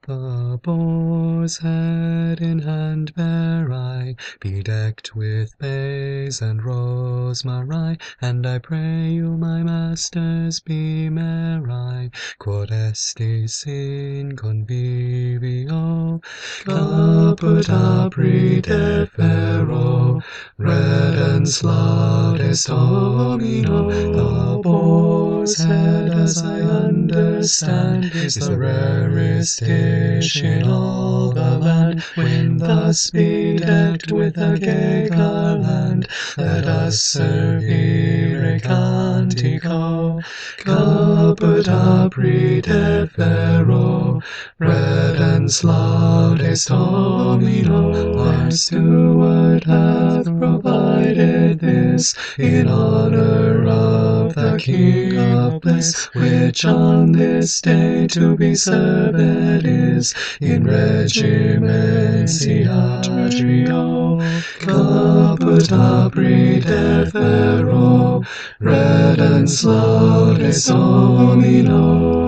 The boar's head in hand bear I, bedecked with bays and rosemary, and I pray you, my masters, be merry. Quod estis in convivio, caput apri defero, redens laudes Domino. The boar's head, as I understand, is the rarest dish in all the land. When thus bedecked with a gay garland, let us servire cantico. Caput apri defero, redens laudes Domino. Our steward hath provided this in honor of the King of bliss, which on this day to be served is in regimensi atrio. Caput apri defero, redens laudes Domino.